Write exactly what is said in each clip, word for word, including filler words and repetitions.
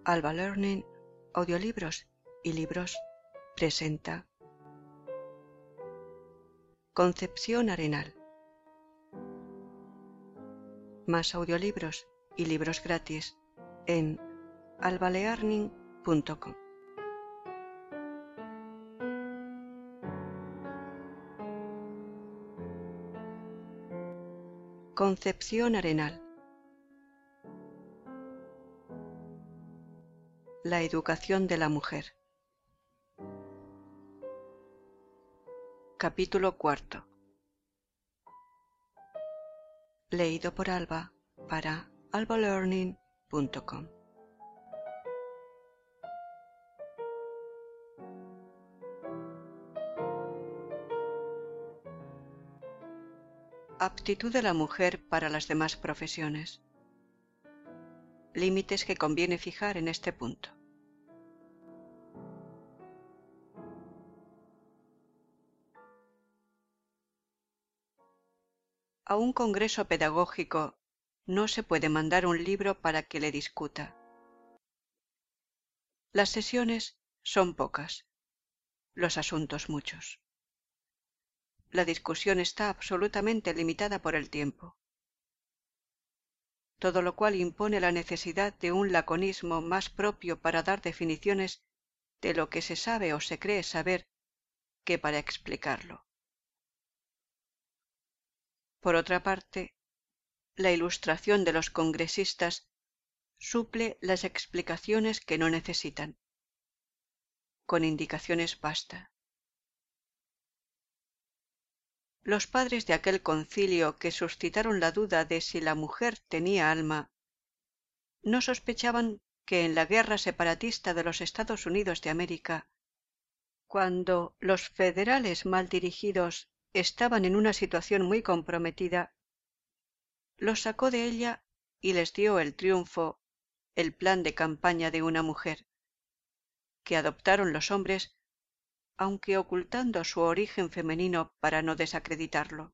Alba Learning, audiolibros y libros presenta Concepción Arenal. Más audiolibros y libros gratis en alba learning punto com. Concepción Arenal. La educación de la mujer. Capítulo cuarto. Leído por Alba para alba learning punto com. Aptitud de la mujer para las demás profesiones. Límites que conviene fijar en este punto. A un congreso pedagógico no se puede mandar un libro para que le discuta. Las sesiones son pocas, los asuntos muchos. La discusión está absolutamente limitada por el tiempo, todo lo cual impone la necesidad de un laconismo más propio para dar definiciones de lo que se sabe o se cree saber que para explicarlo. Por otra parte, la ilustración de los congresistas suple las explicaciones que no necesitan. Con indicaciones basta. Los padres de aquel concilio que suscitaron la duda de si la mujer tenía alma, no sospechaban que en la guerra separatista de los Estados Unidos de América, cuando los federales mal dirigidos estaban en una situación muy comprometida, los sacó de ella y les dio el triunfo el plan de campaña de una mujer, que adoptaron los hombres, aunque ocultando su origen femenino para no desacreditarlo.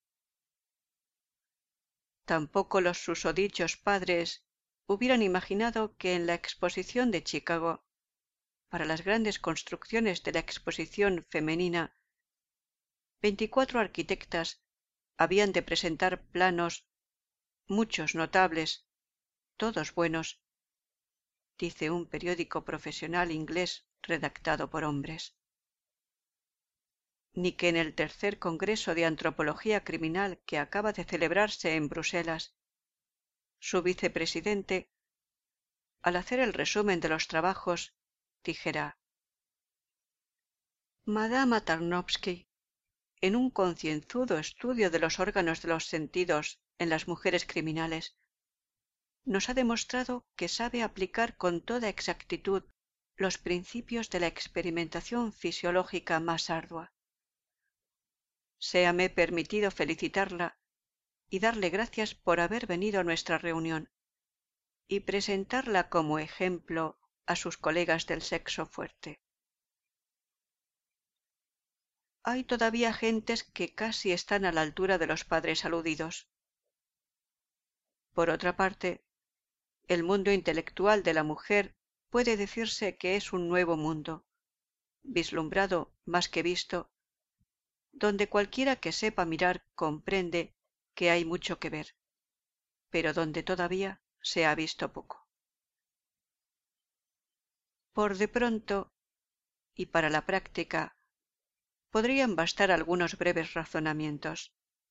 Tampoco los susodichos padres hubieran imaginado que en la exposición de Chicago, para las grandes construcciones de la exposición femenina, veinticuatro arquitectas habían de presentar planos, muchos notables, todos buenos, dice un periódico profesional inglés redactado por hombres. Ni que en el tercer Congreso de Antropología Criminal que acaba de celebrarse en Bruselas, su vicepresidente, al hacer el resumen de los trabajos, dijera: Madama Tarnowski, en un concienzudo estudio de los órganos de los sentidos en las mujeres criminales, nos ha demostrado que sabe aplicar con toda exactitud los principios de la experimentación fisiológica más ardua. Séame permitido felicitarla y darle gracias por haber venido a nuestra reunión y presentarla como ejemplo a sus colegas del sexo fuerte. Hay todavía gentes que casi están a la altura de los padres aludidos. Por otra parte, el mundo intelectual de la mujer puede decirse que es un nuevo mundo, vislumbrado más que visto, donde cualquiera que sepa mirar comprende que hay mucho que ver, pero donde todavía se ha visto poco. Por de pronto, y para la práctica, podrían bastar algunos breves razonamientos.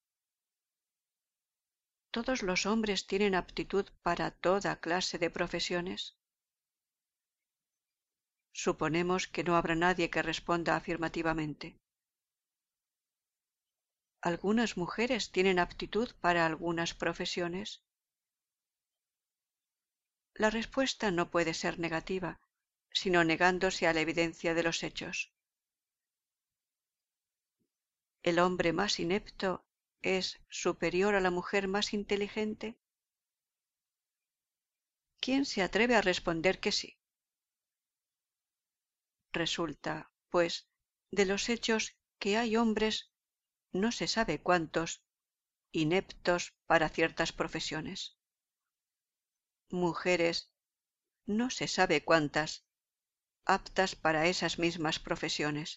¿Todos los hombres tienen aptitud para toda clase de profesiones? Suponemos que no habrá nadie que responda afirmativamente. ¿Algunas mujeres tienen aptitud para algunas profesiones? La respuesta no puede ser negativa, sino negándose a la evidencia de los hechos. ¿El hombre más inepto es superior a la mujer más inteligente? ¿Quién se atreve a responder que sí? Resulta, pues, de los hechos que hay hombres, no se sabe cuántos, ineptos para ciertas profesiones. Mujeres, no se sabe cuántas, aptas para esas mismas profesiones.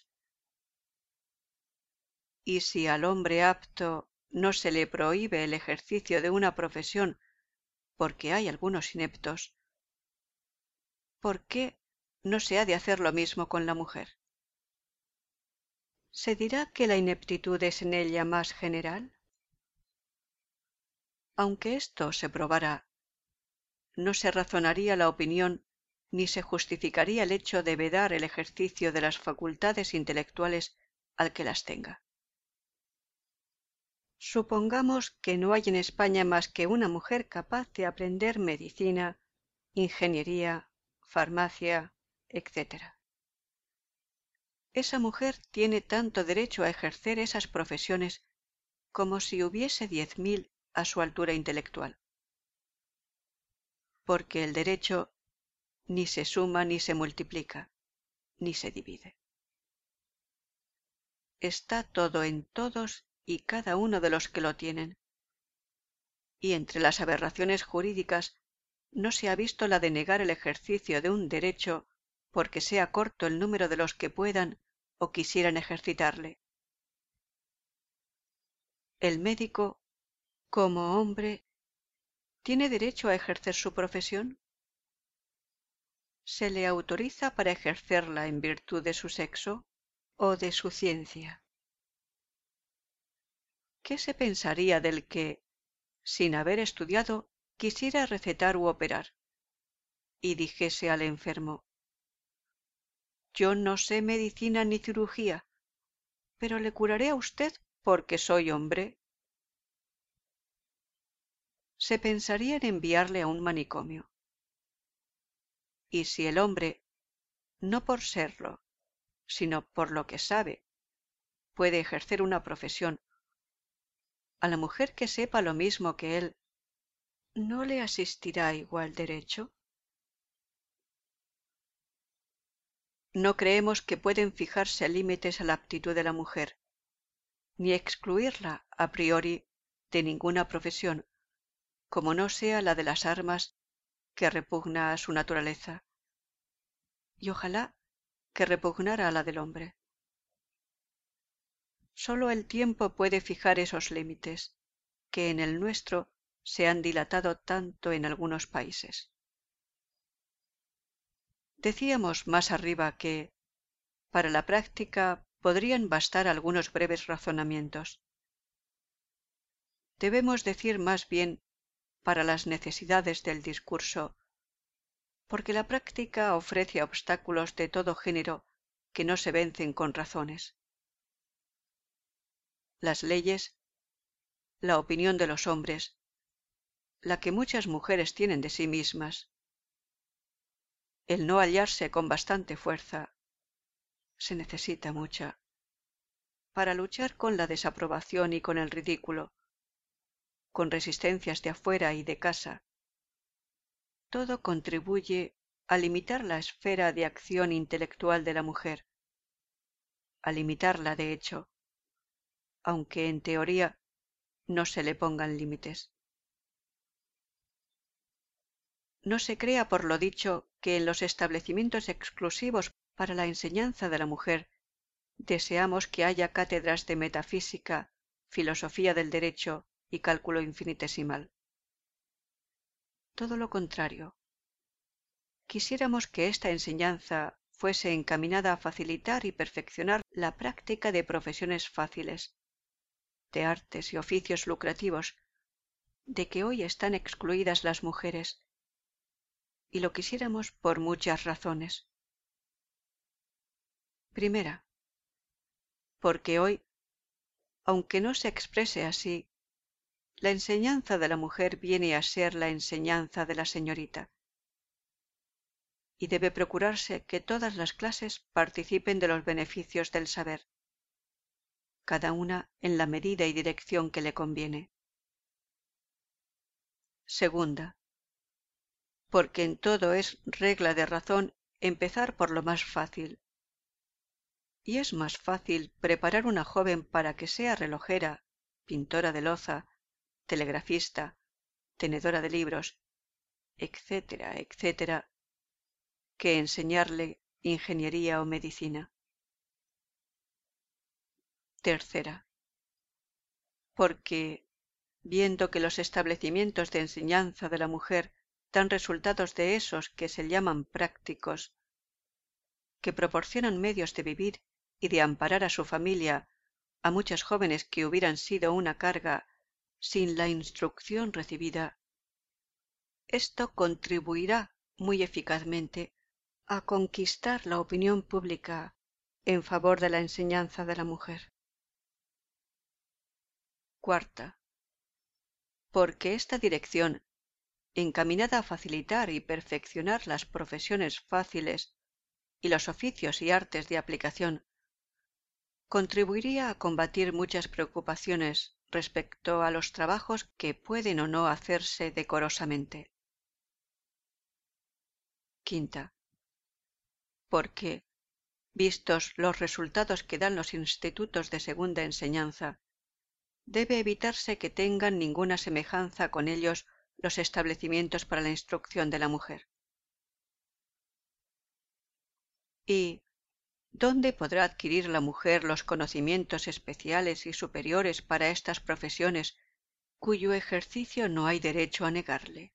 Y si al hombre apto no se le prohíbe el ejercicio de una profesión porque hay algunos ineptos, ¿por qué no se ha de hacer lo mismo con la mujer? ¿Se dirá que la ineptitud es en ella más general? Aunque esto se probara, no se razonaría la opinión ni se justificaría el hecho de vedar el ejercicio de las facultades intelectuales al que las tenga. Supongamos que no hay en España más que una mujer capaz de aprender medicina, ingeniería, farmacia, etcétera. Esa mujer tiene tanto derecho a ejercer esas profesiones como si hubiese diez mil a su altura intelectual, porque el derecho ni se suma ni se multiplica, ni se divide. Está todo en todos y cada uno de los que lo tienen, y entre las aberraciones jurídicas no se ha visto la de negar el ejercicio de un derecho porque sea corto el número de los que puedan o quisieran ejercitarle. El médico, como hombre, ¿tiene derecho a ejercer su profesión? ¿Se le autoriza para ejercerla en virtud de su sexo o de su ciencia? ¿Qué se pensaría del que, sin haber estudiado, quisiera recetar u operar, y dijese al enfermo: yo no sé medicina ni cirugía, pero le curaré a usted porque soy hombre? Se pensaría en enviarle a un manicomio. Y si el hombre, no por serlo, sino por lo que sabe, puede ejercer una profesión, a la mujer que sepa lo mismo que él, ¿no le asistirá igual derecho? No creemos que pueden fijarse límites a la aptitud de la mujer, ni excluirla a priori de ninguna profesión, como no sea la de las armas, que repugna a su naturaleza, y ojalá que repugnara a la del hombre. Sólo el tiempo puede fijar esos límites, que en el nuestro se han dilatado tanto en algunos países. Decíamos más arriba que, para la práctica, podrían bastar algunos breves razonamientos. Debemos decir más bien para las necesidades del discurso, porque la práctica ofrece obstáculos de todo género que no se vencen con razones. Las leyes, la opinión de los hombres, la que muchas mujeres tienen de sí mismas, el no hallarse con bastante fuerza, se necesita mucha, para luchar con la desaprobación y con el ridículo, con resistencias de afuera y de casa. Todo contribuye a limitar la esfera de acción intelectual de la mujer, a limitarla de hecho, aunque en teoría no se le pongan límites. No se crea por lo dicho que en los establecimientos exclusivos para la enseñanza de la mujer deseamos que haya cátedras de metafísica, filosofía del derecho y cálculo infinitesimal. Todo lo contrario. Quisiéramos que esta enseñanza fuese encaminada a facilitar y perfeccionar la práctica de profesiones fáciles, de artes y oficios lucrativos, de que hoy están excluidas las mujeres, y lo quisiéramos por muchas razones. Primera, porque hoy, aunque no se exprese así, la enseñanza de la mujer viene a ser la enseñanza de la señorita, y debe procurarse que todas las clases participen de los beneficios del saber, cada una en la medida y dirección que le conviene. Segunda, porque en todo es regla de razón empezar por lo más fácil, y es más fácil preparar una joven para que sea relojera, pintora de loza, telegrafista, tenedora de libros, etcétera, etcétera, que enseñarle ingeniería o medicina. Tercera, porque, viendo que los establecimientos de enseñanza de la mujer dan resultados de esos que se llaman prácticos, que proporcionan medios de vivir y de amparar a su familia a muchas jóvenes que hubieran sido una carga sin la instrucción recibida, esto contribuirá muy eficazmente a conquistar la opinión pública en favor de la enseñanza de la mujer. Cuarta, porque esta dirección, encaminada a facilitar y perfeccionar las profesiones fáciles y los oficios y artes de aplicación, contribuiría a combatir muchas preocupaciones respecto a los trabajos que pueden o no hacerse decorosamente. Quinta, porque, vistos los resultados que dan los institutos de segunda enseñanza, debe evitarse que tengan ninguna semejanza con ellos los establecimientos para la instrucción de la mujer. Y, ¿dónde podrá adquirir la mujer los conocimientos especiales y superiores para estas profesiones cuyo ejercicio no hay derecho a negarle?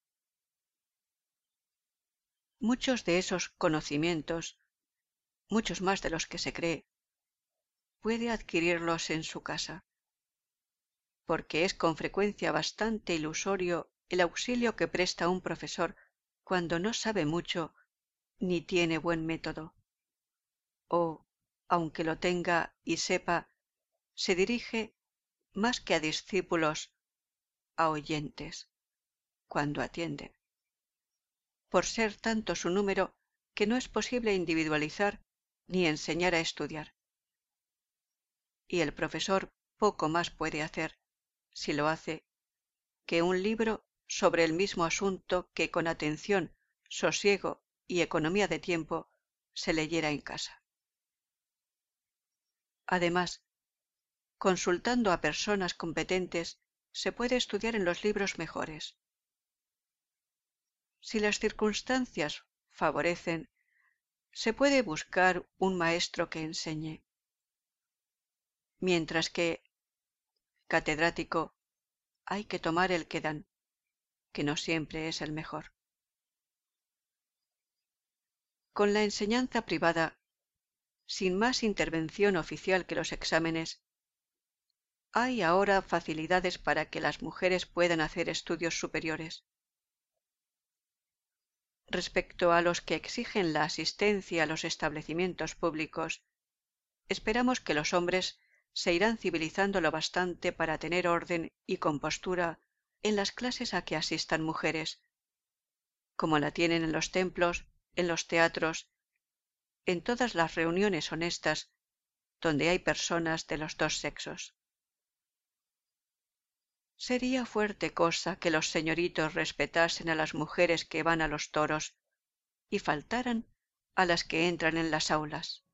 Muchos de esos conocimientos, muchos más de los que se cree, puede adquirirlos en su casa, porque es con frecuencia bastante ilusorio el auxilio que presta un profesor cuando no sabe mucho ni tiene buen método, o, aunque lo tenga y sepa, se dirige, más que a discípulos, a oyentes, cuando atienden, por ser tanto su número que no es posible individualizar ni enseñar a estudiar. Y el profesor poco más puede hacer, si lo hace, que un libro sobre el mismo asunto que con atención, sosiego y economía de tiempo se leyera en casa. Además, consultando a personas competentes, se puede estudiar en los libros mejores. Si las circunstancias favorecen, se puede buscar un maestro que enseñe, mientras que, catedrático, hay que tomar el que dan, que no siempre es el mejor. Con la enseñanza privada, sin más intervención oficial que los exámenes, hay ahora facilidades para que las mujeres puedan hacer estudios superiores. Respecto a los que exigen la asistencia a los establecimientos públicos, esperamos que los hombres se irán civilizando lo bastante para tener orden y compostura en las clases a que asistan mujeres, como la tienen en los templos, en los teatros, en todas las reuniones honestas donde hay personas de los dos sexos. Sería fuerte cosa que los señoritos respetasen a las mujeres que van a los toros y faltaran a las que entran en las aulas.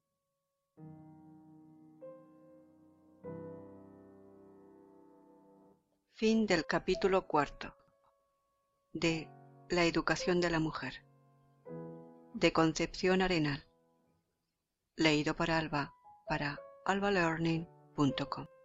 Fin del capítulo cuarto de La educación de la mujer, de Concepción Arenal, leído por Alba para alba learning punto com.